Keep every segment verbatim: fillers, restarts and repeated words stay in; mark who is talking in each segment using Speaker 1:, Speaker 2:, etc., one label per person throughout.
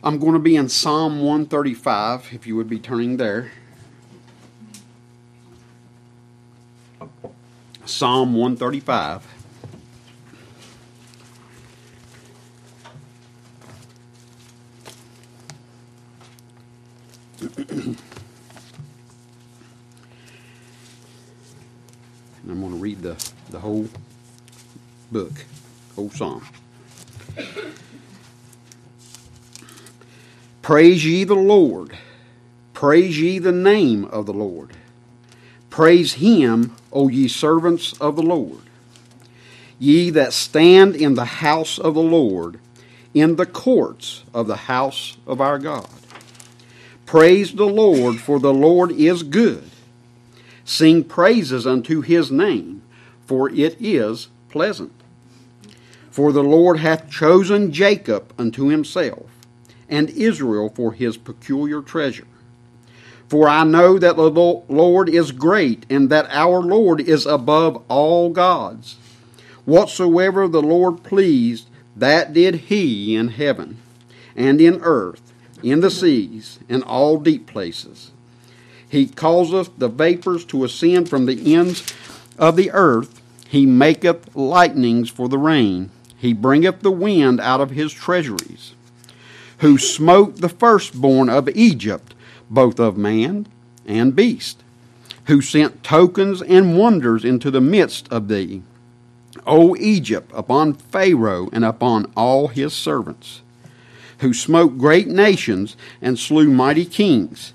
Speaker 1: I'm going to be in Psalm one thirty-five, if you would be turning there. Psalm one thirty-five. And I'm going to read the, the whole book, whole psalm. Praise ye the Lord. Praise ye the name of the Lord. Praise him, O ye servants of the Lord. Ye that stand in the house of the Lord, in the courts of the house of our God. Praise the Lord, for the Lord is good. Sing praises unto his name, for it is pleasant. For the Lord hath chosen Jacob unto himself, and Israel for his peculiar treasure. For I know that the Lord is great, and that our Lord is above all gods. Whatsoever the Lord pleased, that did he in heaven, and in earth, in the seas, and all deep places. He causeth the vapors to ascend from the ends of the earth. He maketh lightnings for the rain. He bringeth the wind out of his treasuries. Who smote the firstborn of Egypt, both of man and beast. Who sent tokens and wonders into the midst of thee, O Egypt, upon Pharaoh and upon all his servants. Who smote great nations and slew mighty kings,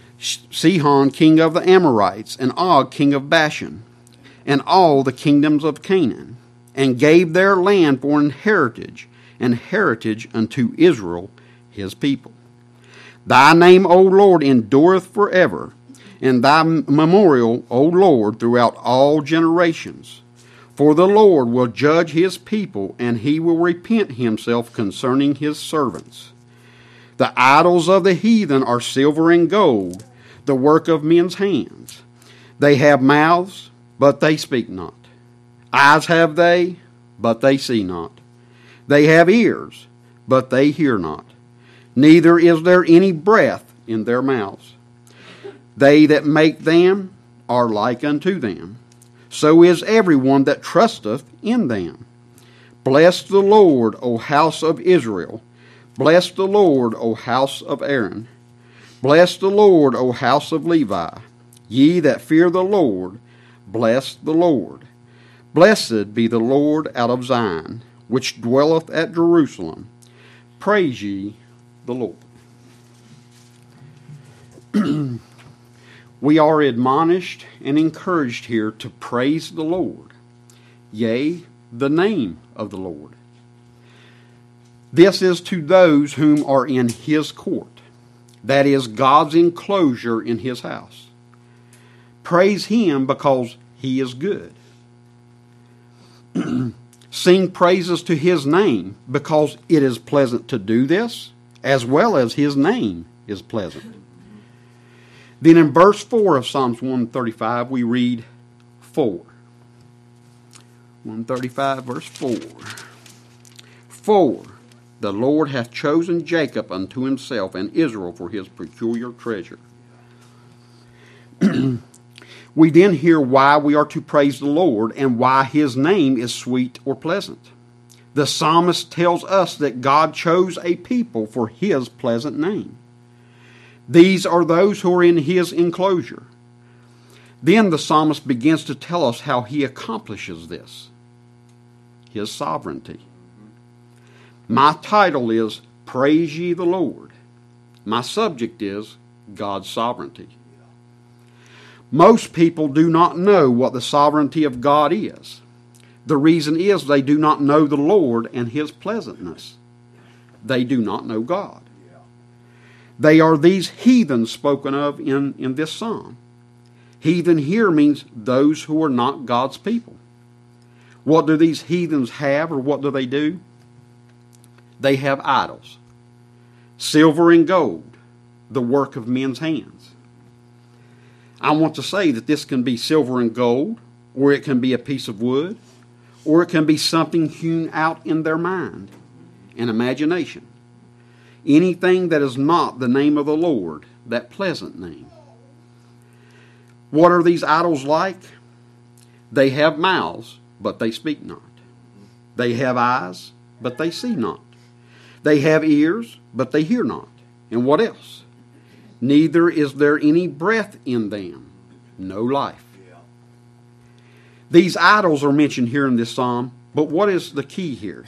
Speaker 1: Sihon king of the Amorites, and Og king of Bashan, and all the kingdoms of Canaan, and gave their land for an heritage, and heritage unto Israel his people. Thy name, O Lord, endureth forever, and thy memorial, O Lord, throughout all generations. For the Lord will judge his people, and he will repent himself concerning his servants. The idols of the heathen are silver and gold, the work of men's hands. They have mouths, but they speak not. Eyes have they, but they see not. They have ears, but they hear not. Neither is there any breath in their mouths. They that make them are like unto them. So is everyone that trusteth in them. Bless the Lord, O house of Israel. Bless the Lord, O house of Aaron. Bless the Lord, O house of Levi. Ye that fear the Lord, bless the Lord. Blessed be the Lord out of Zion, which dwelleth at Jerusalem. Praise ye the Lord. We are admonished and encouraged here to praise the Lord, yea, the name of the Lord. This is to those whom are in his court, that is, God's enclosure in his house. Praise him because he is good. Sing praises to his name because it is pleasant to do this, as well as his name is pleasant. Then in verse four of Psalms one thirty-five, we read four. one thirty-five, verse four. For the Lord hath chosen Jacob unto himself, and Israel for his peculiar treasure. We then hear why we are to praise the Lord and why his name is sweet or pleasant. The psalmist tells us that God chose a people for his pleasant name. These are those who are in his enclosure. Then the psalmist begins to tell us how he accomplishes this. His sovereignty. My title is Praise Ye the Lord. My subject is God's sovereignty. Most people do not know what the sovereignty of God is. The reason is they do not know the Lord and his pleasantness. They do not know God. They are these heathens spoken of in, in this psalm. Heathen here means those who are not God's people. What do these heathens have, or what do they do? They have idols. Silver and gold, the work of men's hands. I want to say that this can be silver and gold, or it can be a piece of wood, or it can be something hewn out in their mind and imagination. anything that is not the name of the Lord, that pleasant name. What are these idols like? They have mouths, but they speak not. They have eyes, but they see not. They have ears, but they hear not. And what else? Neither is there any breath in them, no life. These idols are mentioned here in this psalm, but what is the key here?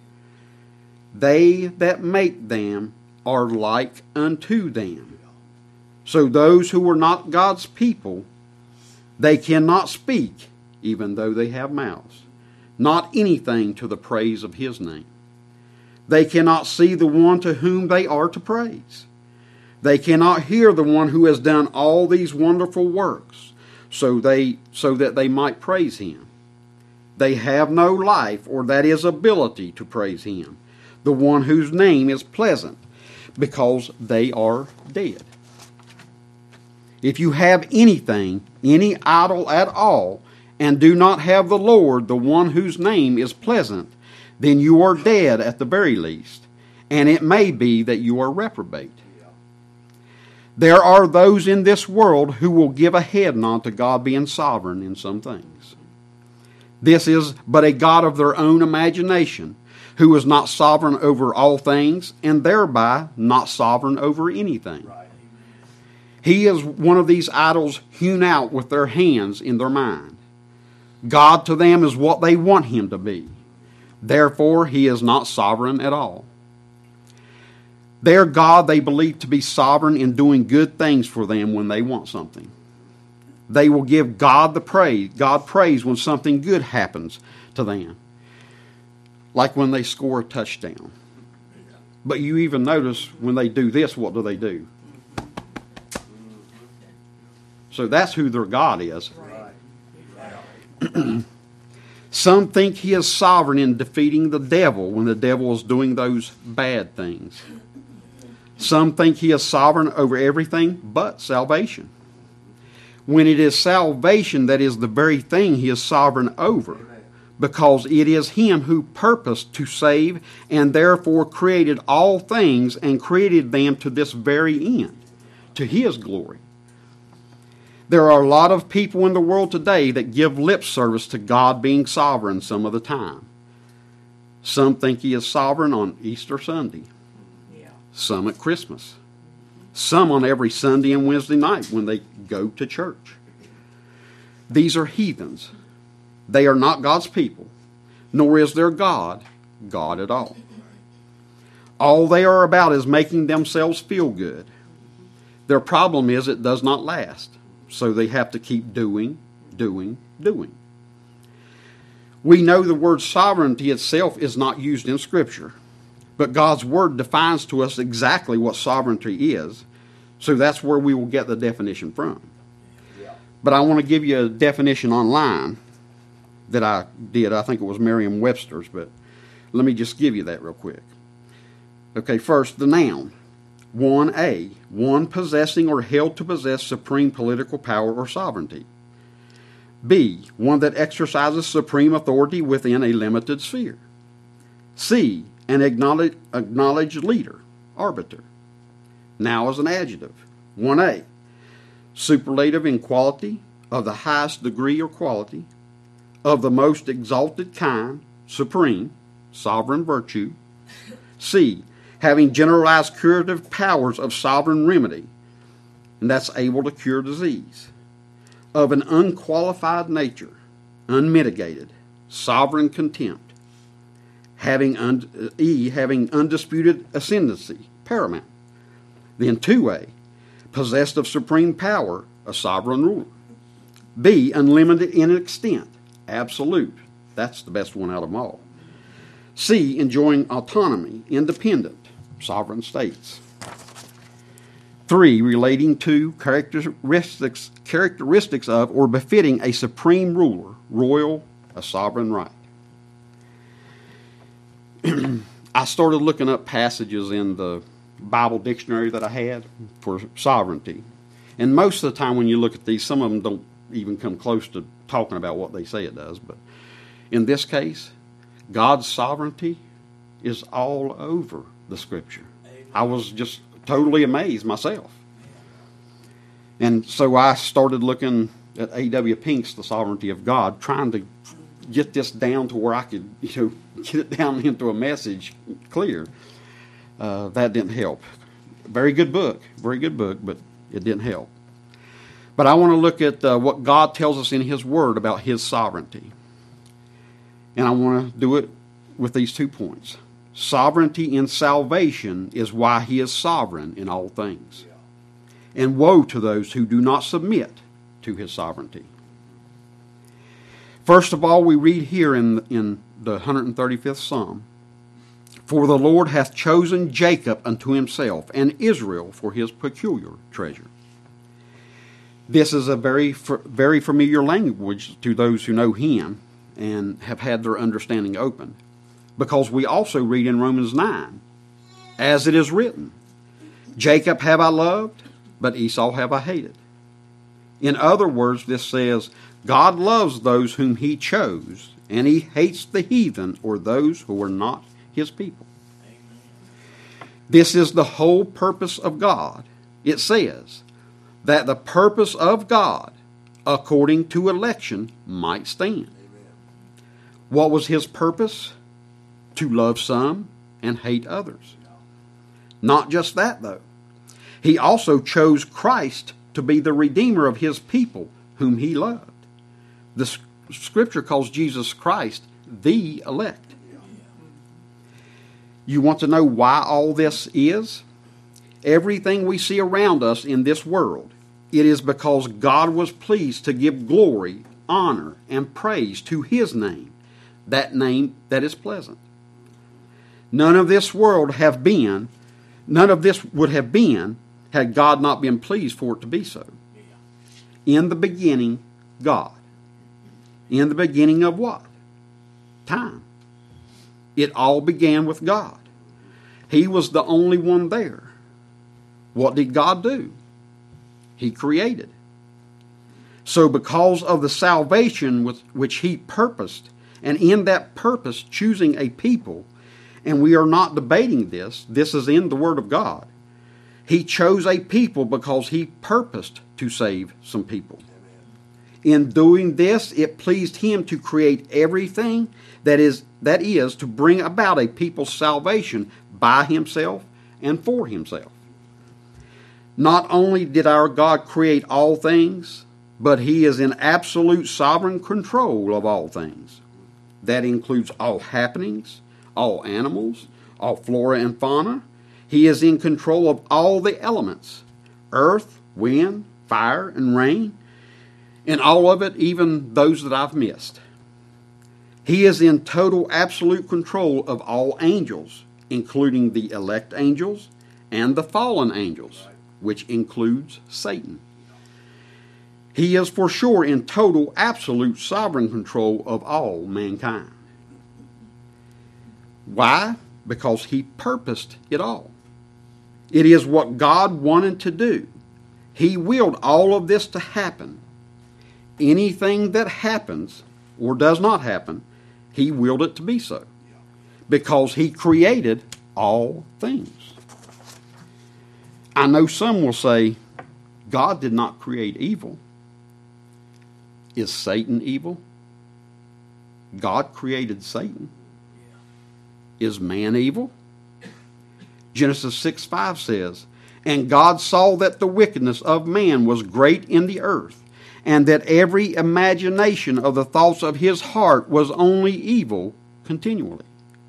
Speaker 1: They that make them are like unto them. So those who are not God's people, they cannot speak, even though they have mouths, not anything to the praise of His name. They cannot see the one to whom they are to praise. They cannot hear the one who has done all these wonderful works, so they so that they might praise Him. They have no life, or that is ability to praise Him, the one whose name is pleasant, because they are dead. If you have anything, any idol at all, and do not have the Lord, the one whose name is pleasant, then you are dead at the very least, and it may be that you are reprobate. There are those in this world who will give a head nod to God being sovereign in some things. This is but a God of their own imagination, who is not sovereign over all things, and thereby not sovereign over anything. Right. He is one of these idols hewn out with their hands in their mind. God to them is what they want Him to be. Therefore, He is not sovereign at all. Their God they believe to be sovereign in doing good things for them when they want something. They will give God the praise, God praise when something good happens to them. Like when they score a touchdown. But you even notice when they do this, what do they do? So that's who their God is. Some think He is sovereign in defeating the devil when the devil is doing those bad things. Some think He is sovereign over everything but salvation, when it is salvation that is the very thing He is sovereign over, because it is Him who purposed to save and therefore created all things and created them to this very end, to His glory. There are a lot of people in the world today that give lip service to God being sovereign some of the time. Some think He is sovereign on Easter Sunday. Yeah. Some at Christmas. Some on every Sunday and Wednesday night when they go to church. These are heathens. They are not God's people, nor is their God God at all. All they are about is making themselves feel good. Their problem is it does not last. So they have to keep doing, doing, doing. We know the word sovereignty itself is not used in Scripture, but God's Word defines to us exactly what sovereignty is, so that's where we will get the definition from. Yeah. But I want to give you a definition online that I did. I think it was Merriam-Webster's, but let me just give you that real quick. Okay, first, the noun. one A, one possessing or held to possess supreme political power or sovereignty. B, one that exercises supreme authority within a limited sphere. C, an acknowledged, acknowledged leader, arbiter. Now as an adjective. one A, superlative in quality, of the highest degree or quality, of the most exalted kind, supreme, sovereign virtue. C, having generalized curative powers of sovereign remedy, and that's able to cure disease, of an unqualified nature, unmitigated, sovereign contempt, having un- E, having undisputed ascendancy, paramount. Then two A, possessed of supreme power, a sovereign ruler. B, unlimited in extent, absolute. That's the best one out of them all. C, enjoying autonomy, independent, sovereign states. Three, relating to characteristics, characteristics of or befitting a supreme ruler, royal, a sovereign right. I started looking up passages in the Bible dictionary that I had for sovereignty. And most of the time when you look at these, some of them don't even come close to talking about what they say it does. But in this case, God's sovereignty is all over the Scripture. Amen. I was just totally amazed myself. And so I started looking at A W Pink's The Sovereignty of God, trying to get this down to where I could, you know, get it down into a message clear. Uh, that didn't help. Very good book, very good book, but it didn't help. But I want to look at uh, what God tells us in His Word about His sovereignty. And I want to do it with these two points. Sovereignty in salvation is why He is sovereign in all things. And woe to those who do not submit to His sovereignty. First of all, we read here in, in the one hundred thirty-fifth Psalm, "For the Lord hath chosen Jacob unto Himself, and Israel for His peculiar treasure." This is a very, very familiar language to those who know Him and have had their understanding opened. Because we also read in Romans nine, "As it is written, Jacob have I loved, but Esau have I hated." In other words, this says, God loves those whom He chose, and He hates the heathen or those who are not His people. Amen. This is the whole purpose of God. It says that the purpose of God, according to election, might stand. Amen. What was His purpose? To love some and hate others. Not just that, though. He also chose Christ to be the Redeemer of His people, whom He loved. The Scripture calls Jesus Christ the elect. You want to know why all this is? Everything we see around us in this world, it is because God was pleased to give glory, honor, and praise to His name, that name that is pleasant. None of this world have been, none of this would have been had God not been pleased for it to be so. In the beginning, God. In the beginning of what? Time. It all began with God. He was the only one there. What did God do? He created. So because of the salvation with which He purposed, and in that purpose choosing a people, and we are not debating this, this is in the Word of God, He chose a people because He purposed to save some people. In doing this, it pleased Him to create everything that is that is to bring about a people's salvation by Himself and for Himself. Not only did our God create all things, but He is in absolute sovereign control of all things. That includes all happenings, all animals, all flora and fauna. He is in control of all the elements, earth, wind, fire, and rain, and all of it, even those that I've missed. He is in total absolute control of all angels, including the elect angels and the fallen angels, which includes Satan. He is for sure in total absolute sovereign control of all mankind. Why? Because He purposed it all. It is what God wanted to do. He willed all of this to happen. Anything that happens or does not happen, He willed it to be so. Because He created all things. I know some will say, God did not create evil. Is Satan evil? God created Satan. Is man evil? Genesis six five says, "And God saw that the wickedness of man was great in the earth, and that every imagination of the thoughts of his heart was only evil continually."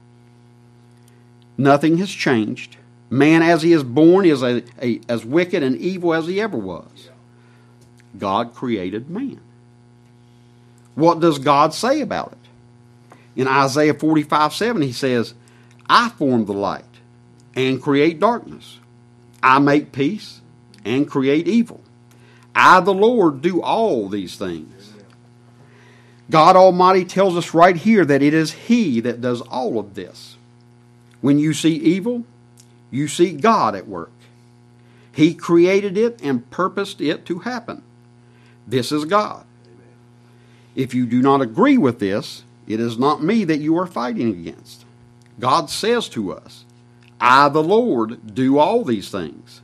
Speaker 1: Nothing has changed. Man as he is born is a, a, as wicked and evil as he ever was. God created man. What does God say about it? In Isaiah forty-five seven, He says, "I form the light and create darkness. I make peace and create evil. I, the Lord, do all these things." God Almighty tells us right here that it is He that does all of this. When you see evil, you see God at work. He created it and purposed it to happen. This is God. If you do not agree with this, it is not me that you are fighting against. God says to us, I, the Lord, do all these things.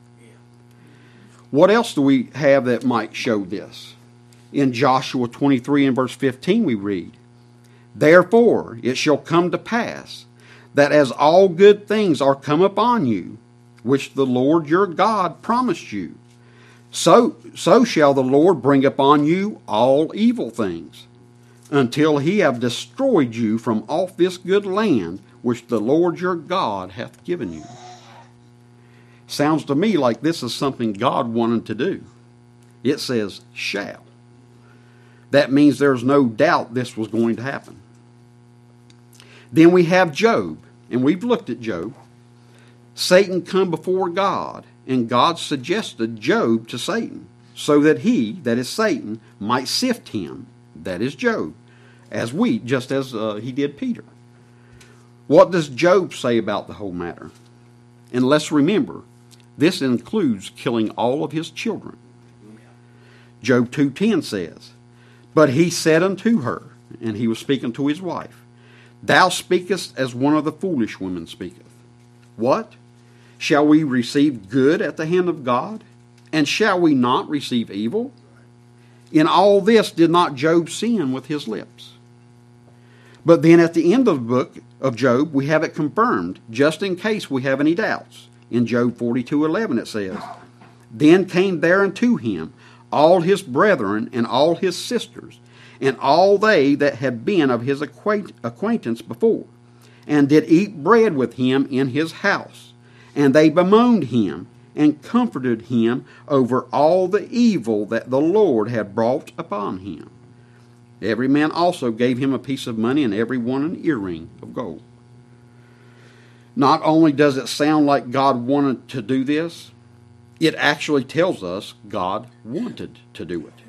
Speaker 1: What else do we have that might show this? In Joshua twenty-three and verse fifteen we read, Therefore it shall come to pass, that as all good things are come upon you, which the Lord your God promised you, so, so shall the Lord bring upon you all evil things, until he have destroyed you from off this good land, which the Lord your God hath given you. Sounds to me like this is something God wanted to do. It says, shall. That means there's no doubt this was going to happen. Then we have Job, and we've looked at Job. Satan come before God, and God suggested Job to Satan, so that he, that is Satan, might sift him, that is Job, as wheat, just as uh, he did Peter. What does Job say about the whole matter? And let's remember, this includes killing all of his children. Job two ten says, But he said unto her, and he was speaking to his wife, Thou speakest as one of the foolish women speaketh. What? Shall we receive good at the hand of God? And shall we not receive evil? In all this did not Job sin with his lips. But then at the end of the book of Job, we have it confirmed, just in case we have any doubts. In Job forty-two eleven it says, Then came there unto him all his brethren and all his sisters, and all they that had been of his acquaint- acquaintance before, and did eat bread with him in his house. And they bemoaned him, and comforted him over all the evil that the Lord had brought upon him. Every man also gave him a piece of money, and every one an earring of gold. Not only does it sound like God wanted to do this, it actually tells us God wanted to do it.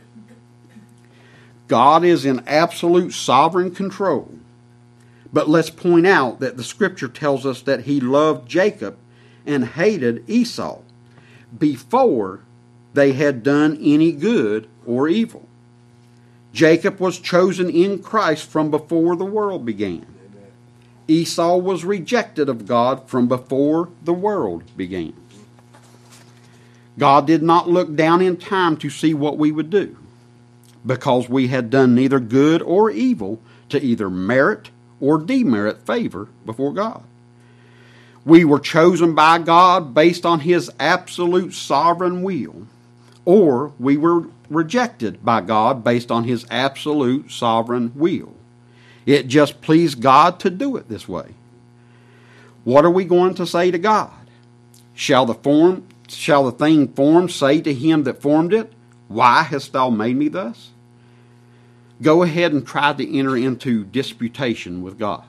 Speaker 1: God is in absolute sovereign control. But let's point out that the Scripture tells us that he loved Jacob and hated Esau before they had done any good or evil. Jacob was chosen in Christ from before the world began. Amen. Esau was rejected of God from before the world began. God did not look down in time to see what we would do, because we had done neither good or evil to either merit or demerit favor before God. We were chosen by God based on his absolute sovereign will, or we were rejected by God based on his absolute sovereign will. It just pleased God to do it this way. What are we going to say to God? Shall the form, shall the thing formed say to him that formed it, Why hast thou made me thus? Go ahead and try to enter into disputation with God.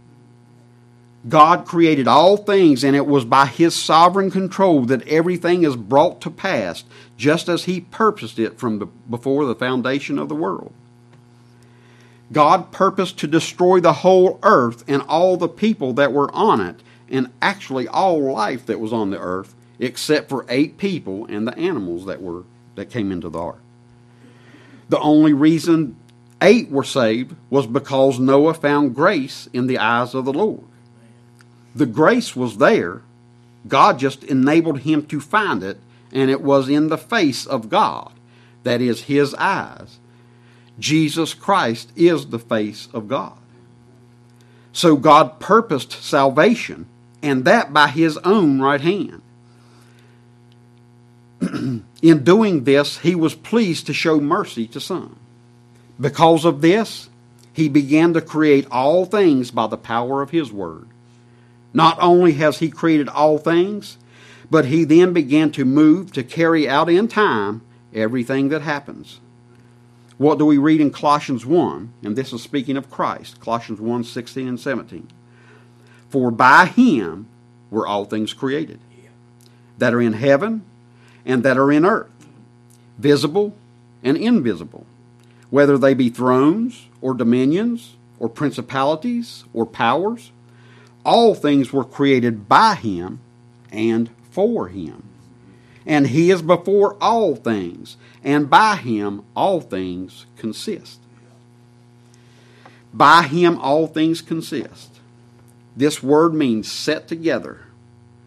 Speaker 1: God created all things, and it was by his sovereign control that everything is brought to pass, just as he purposed it from the, before the foundation of the world. God purposed to destroy the whole earth and all the people that were on it, and actually all life that was on the earth, except for eight people and the animals that were that came into the ark. The only reason eight were saved was because Noah found grace in the eyes of the Lord. The grace was there. God just enabled him to find it, and it was in the face of God. That is, his eyes. Jesus Christ is the face of God. So God purposed salvation, and that by his own right hand. In doing this, he was pleased to show mercy to some. Because of this, he began to create all things by the power of his word. Not only has he created all things, but he then began to move to carry out in time everything that happens. What do we read in Colossians one? And this is speaking of Christ. Colossians one, sixteen and seventeen. For by him were all things created, that are in heaven and that are in earth, visible and invisible, whether they be thrones or dominions or principalities or powers. All things were created by him and for him. And he is before all things, and by him all things consist. By him all things consist. This word means set together,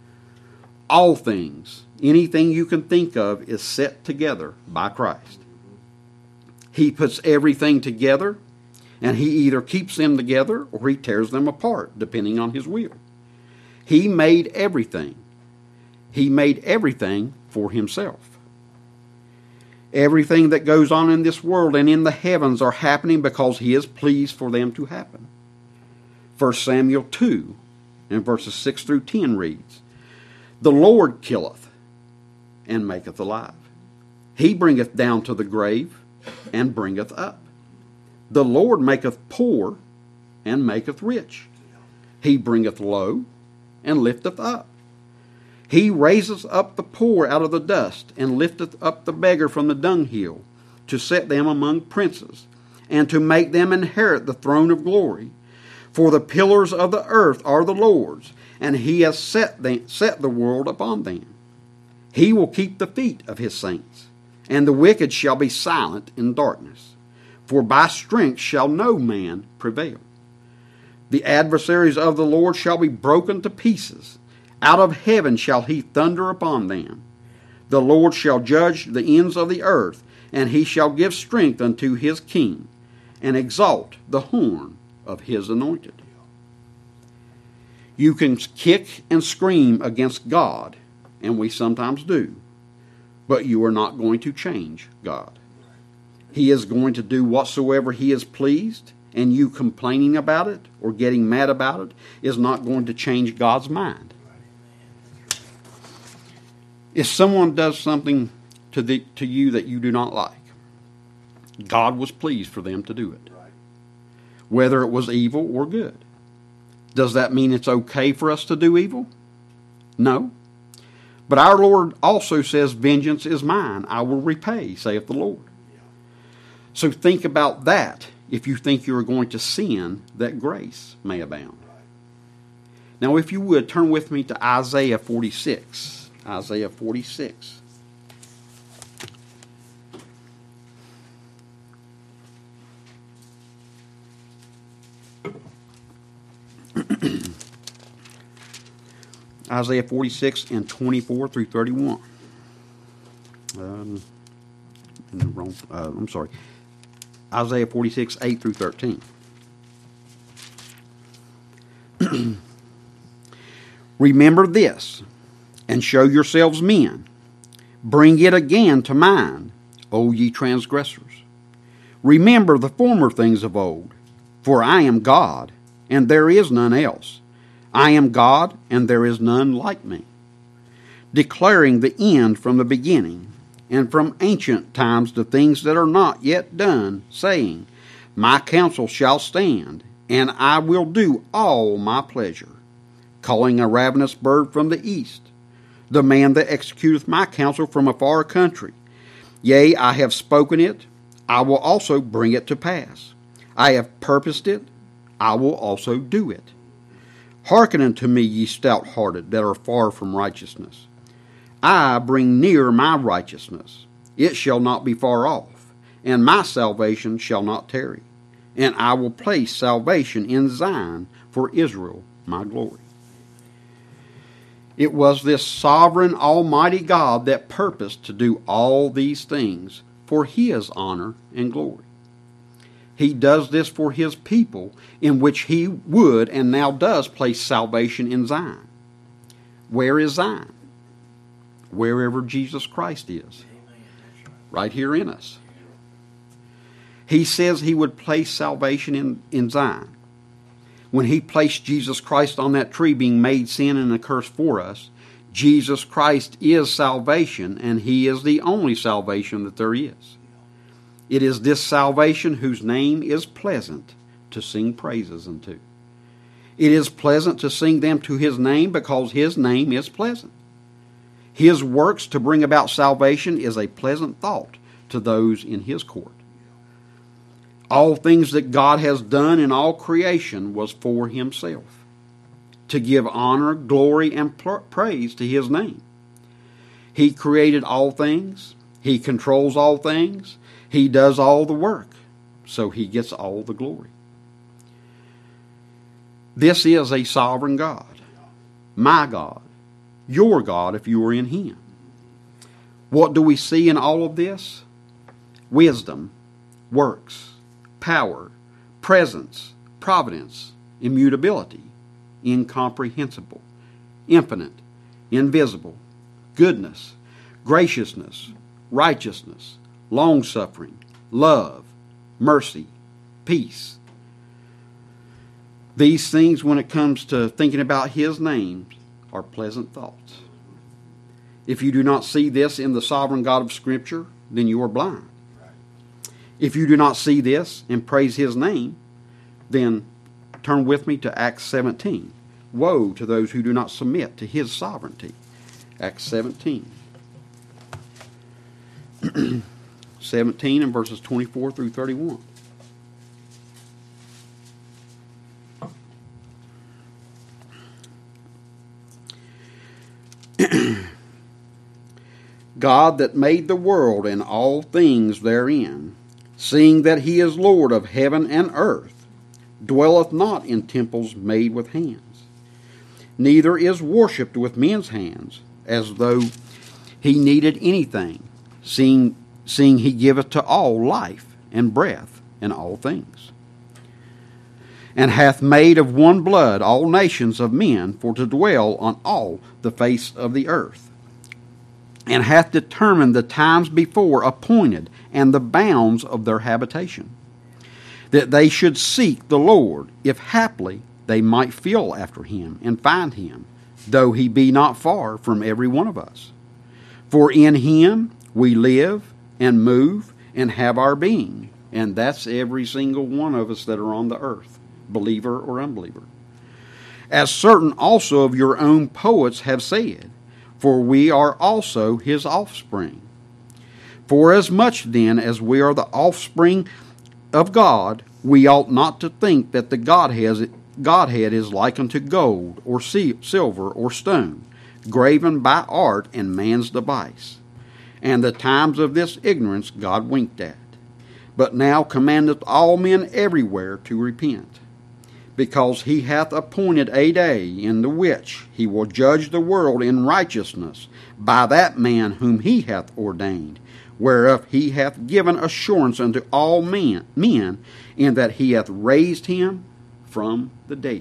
Speaker 1: All things, anything you can think of, is set together by Christ. He puts everything together, and he either keeps them together or he tears them apart, depending on his will. He made everything. He made everything for himself. Everything that goes on in this world and in the heavens are happening because he is pleased for them to happen. First Samuel two, and verses six through ten reads, "The Lord killeth, and maketh alive. He bringeth down to the grave, and bringeth up. The Lord maketh poor, and maketh rich. He bringeth low, and lifteth up. He raiseth up the poor out of the dust, and lifteth up the beggar from the dunghill, to set them among princes, and to make them inherit the throne of glory. For the pillars of the earth are the Lord's, and he has set, them, set the world upon them. He will keep the feet of his saints, and the wicked shall be silent in darkness. For by strength shall no man prevail. The adversaries of the Lord shall be broken to pieces. Out of heaven shall he thunder upon them. The Lord shall judge the ends of the earth, and he shall give strength unto his king, and exalt the horn of his anointed." You can kick and scream against God, and we sometimes do, but you are not going to change God. He is going to do whatsoever he is pleased, and you complaining about it or getting mad about it is not going to change God's mind. If someone does something to the to you that you do not like, God was pleased for them to do it, whether it was evil or good. Does that mean it's okay for us to do evil? No. But our Lord also says, "Vengeance is mine, I will repay, saith the Lord." So think about that if you think you are going to sin, that grace may abound. Now, if you would, turn with me to Isaiah forty-six. Isaiah forty-six. Isaiah forty-six and twenty-four through thirty-one. Um, in the wrong, uh, I'm sorry. Isaiah forty-six, eight through thirteen. "Remember this, and show yourselves men. Bring it again to mind, O ye transgressors. Remember the former things of old. For I am God, and there is none else. I am God, and there is none like me. Declaring the end from the beginning, and from ancient times the things that are not yet done, saying, My counsel shall stand, and I will do all my pleasure. Calling a ravenous bird from the east, the man that executeth my counsel from a far country. Yea, I have spoken it, I will also bring it to pass. I have purposed it, I will also do it. Hearken unto me, ye stout-hearted, that are far from righteousness. I bring near my righteousness, it shall not be far off, and my salvation shall not tarry. And I will place salvation in Zion for Israel, my glory." It was this sovereign, almighty God that purposed to do all these things for his honor and glory. He does this for his people, in which he would and now does place salvation in Zion. Where is Zion? Wherever Jesus Christ is. Right here in us. He says he would place salvation in, in Zion. When he placed Jesus Christ on that tree, being made sin and a curse for us, Jesus Christ is salvation, and he is the only salvation that there is. It is this salvation whose name is pleasant to sing praises unto. It is pleasant to sing them to his name because his name is pleasant. His works to bring about salvation is a pleasant thought to those in his court. All things that God has done in all creation was for himself, to give honor, glory, and praise to his name. He created all things. He controls all things. He does all the work, so he gets all the glory. This is a sovereign God, my God, your God if you are in him. What do we see in all of this? Wisdom, works, power, presence, providence, immutability, incomprehensible, infinite, invisible, goodness, graciousness, righteousness, long-suffering, love, mercy, peace. These things, when it comes to thinking about his names, are pleasant thoughts. If you do not see this in the sovereign God of Scripture, then you are blind. If you do not see this and praise his name, then turn with me to Acts seventeen. Woe to those who do not submit to his sovereignty. Acts seventeen. seventeen and verses twenty-four through thirty-one. God that made the world and all things therein, seeing that he is Lord of heaven and earth, dwelleth not in temples made with hands, neither is worshipped with men's hands, as though he needed anything, seeing, seeing he giveth to all life and breath and all things, and hath made of one blood all nations of men for to dwell on all the face of the earth, and hath determined the times before appointed and the bounds of their habitation, that they should seek the Lord, if haply they might feel after him and find him, though he be not far from every one of us. For in him we live and move and have our being, and that's every single one of us that are on the earth, believer or unbeliever. As certain also of your own poets have said, for we are also his offspring. For as much then as we are the offspring of God, we ought not to think that the Godhead, Godhead is like unto gold, or silver, or stone, graven by art and man's device. And the times of this ignorance God winked at, but now commandeth all men everywhere to repent, because he hath appointed a day in the which he will judge the world in righteousness by that man whom he hath ordained, whereof he hath given assurance unto all men, men in that he hath raised him from the dead.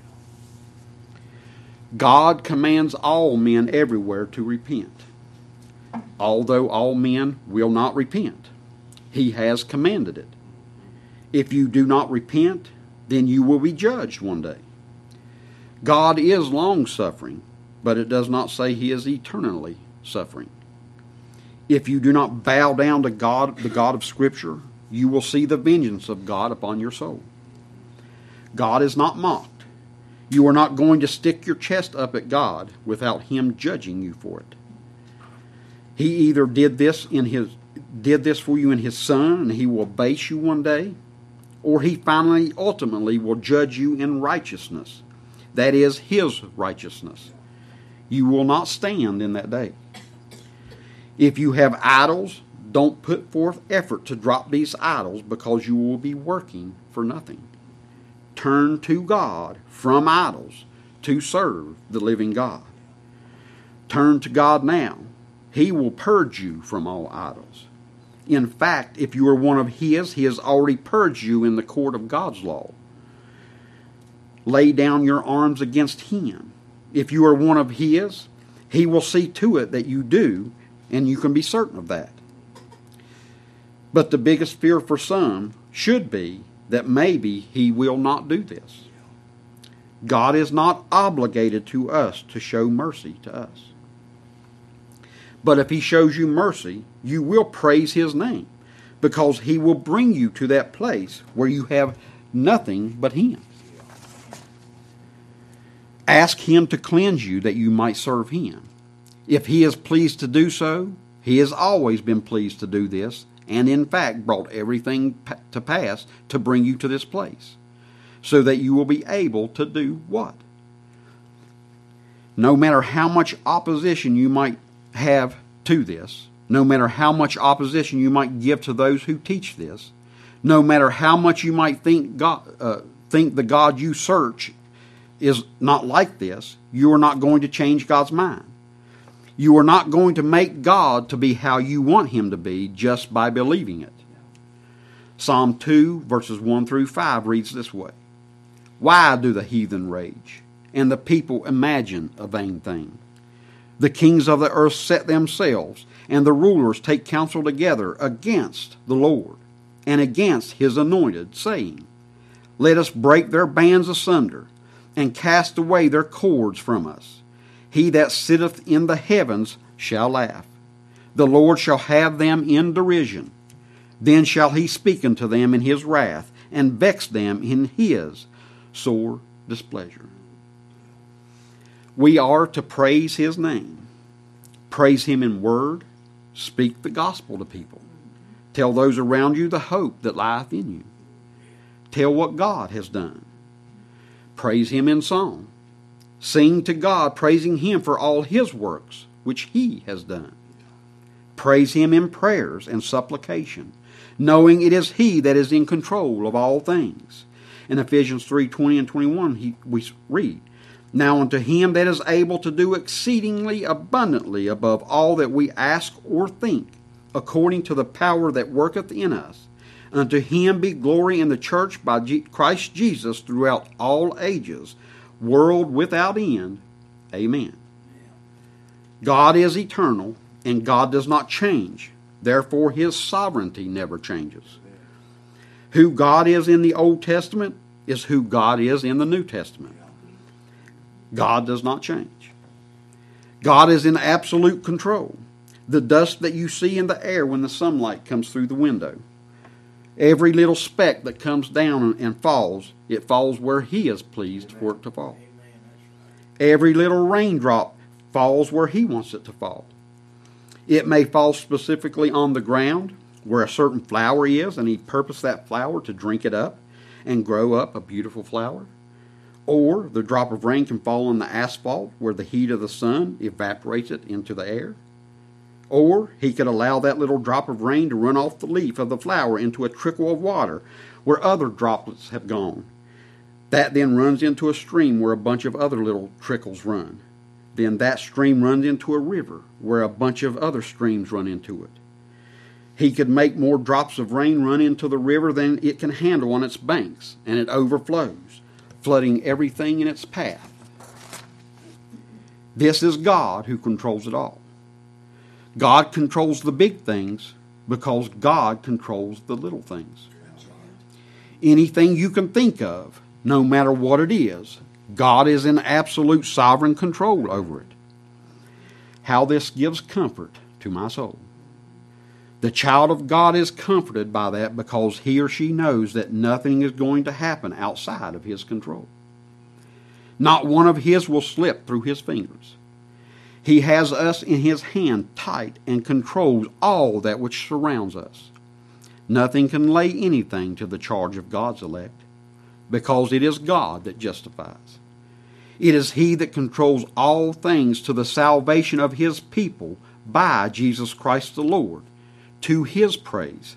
Speaker 1: God commands all men everywhere to repent. Although all men will not repent, he has commanded it. If you do not repent, then you will be judged one day. God is long-suffering, but it does not say he is eternally suffering. If you do not bow down to God, the God of Scripture, you will see the vengeance of God upon your soul. God is not mocked. You are not going to stick your chest up at God without him judging you for it. He either did this in his did this for you in his Son, and he will base you one day, or he finally, ultimately, will judge you in righteousness. That is, his righteousness. You will not stand in that day. If you have idols, don't put forth effort to drop these idols, because you will be working for nothing. Turn to God from idols to serve the living God. Turn to God now. He will purge you from all idols. In fact, if you are one of his, he has already purged you in the court of God's law. Lay down your arms against him. If you are one of his, he will see to it that you do, and you can be certain of that. But the biggest fear for some should be that maybe he will not do this. God is not obligated to us to show mercy to us. But if he shows you mercy, you will praise his name, because he will bring you to that place where you have nothing but him. Ask him to cleanse you that you might serve him. If he is pleased to do so, he has always been pleased to do this, and in fact brought everything to pass to bring you to this place, so that you will be able to do what? No matter how much opposition you might have to this, no matter how much opposition you might give to those who teach this, no matter how much you might think God, uh, think the God you search is not like this, you are not going to change God's mind. You are not going to make God to be how you want him to be just by believing it. Psalm two, verses one through five reads this way. Why do the heathen rage, and the people imagine a vain thing? The kings of the earth set themselves, and the rulers take counsel together against the Lord and against his anointed, saying, Let us break their bands asunder, and cast away their cords from us. He that sitteth in the heavens shall laugh. The Lord shall have them in derision. Then shall he speak unto them in his wrath, and vex them in his sore displeasure. We are to praise his name. Praise him in word. Speak the gospel to people. Tell those around you the hope that lieth in you. Tell what God has done. Praise him in song. Sing to God, praising him for all his works, which he has done. Praise him in prayers and supplication, knowing it is he that is in control of all things. In Ephesians three twenty and twenty-one, he, we read, Now unto him that is able to do exceedingly abundantly above all that we ask or think, according to the power that worketh in us, unto him be glory in the church by G- Christ Jesus throughout all ages, world without end. Amen. God is eternal, and God does not change. Therefore, his sovereignty never changes. Who God is in the Old Testament is who God is in the New Testament. God does not change. God is in absolute control. The dust that you see in the air when the sunlight comes through the window, every little speck that comes down and falls, it falls where he is pleased for it to fall. Every little raindrop falls where he wants it to fall. It may fall specifically on the ground where a certain flower is, and he purposed that flower to drink it up and grow up a beautiful flower. Or the drop of rain can fall on the asphalt where the heat of the sun evaporates it into the air. Or he could allow that little drop of rain to run off the leaf of the flower into a trickle of water where other droplets have gone. That then runs into a stream where a bunch of other little trickles run. Then that stream runs into a river where a bunch of other streams run into it. He could make more drops of rain run into the river than it can handle on its banks, and it overflows, flooding everything in its path. This is God who controls it all. God controls the big things because God controls the little things. Anything you can think of, no matter what it is, God is in absolute sovereign control over it. How this gives comfort to my soul. The child of God is comforted by that because he or she knows that nothing is going to happen outside of his control. Not one of his will slip through his fingers. He has us in his hand tight and controls all that which surrounds us. Nothing can lay anything to the charge of God's elect, because it is God that justifies. It is he that controls all things to the salvation of his people by Jesus Christ the Lord, to his praise.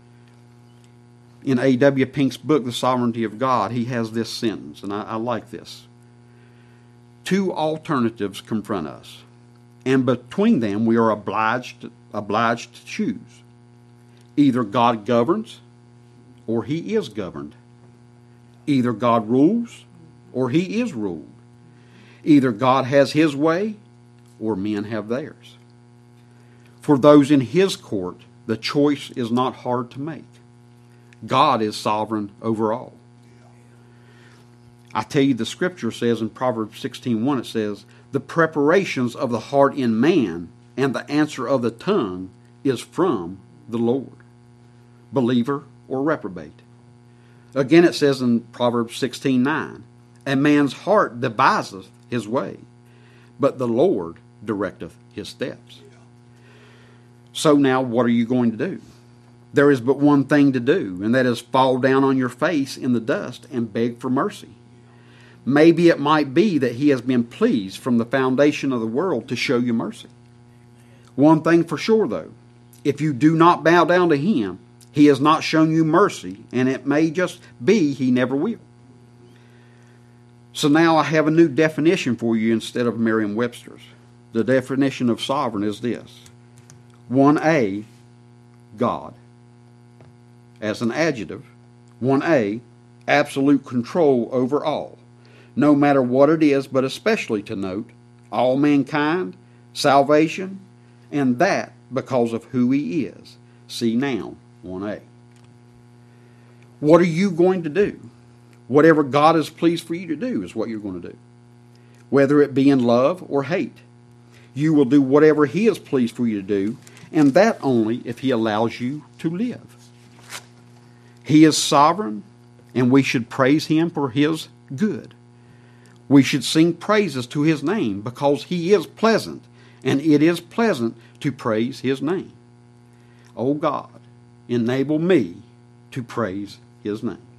Speaker 1: In A W Pink's book, The Sovereignty of God, he has this sentence, and I, I like this. Two alternatives confront us, and between them we are obliged, obliged to choose. Either God governs, or he is governed. Either God rules, or he is ruled. Either God has his way, or men have theirs. For those in his court, the choice is not hard to make. God is sovereign over all. I tell you, the scripture says in Proverbs sixteen one, it says, the preparations of the heart in man and the answer of the tongue is from the Lord. Believer or reprobate. Again it says in Proverbs sixteen nine, a man's heart deviseth his way, but the Lord directeth his steps. So now what are you going to do? There is but one thing to do, and that is fall down on your face in the dust and beg for mercy. Maybe it might be that he has been pleased from the foundation of the world to show you mercy. One thing for sure, though, if you do not bow down to him, he has not shown you mercy, and it may just be he never will. So now I have a new definition for you instead of Merriam-Webster's. the definition of sovereign is this. one A, God. As an adjective, one A, absolute control over all, no matter what it is, but especially to note, all mankind, salvation, and that because of who he is. See noun, one A. What are you going to do? Whatever God is pleased for you to do is what you're going to do. Whether it be in love or hate. You will do whatever he is pleased for you to do, and that only if he allows you to live. He is sovereign, and we should praise him for his good. We should sing praises to his name because he is pleasant, and it is pleasant to praise his name. O God, enable me to praise his name.